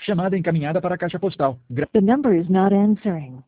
Chamada encaminhada para a caixa postal. The number is not answering.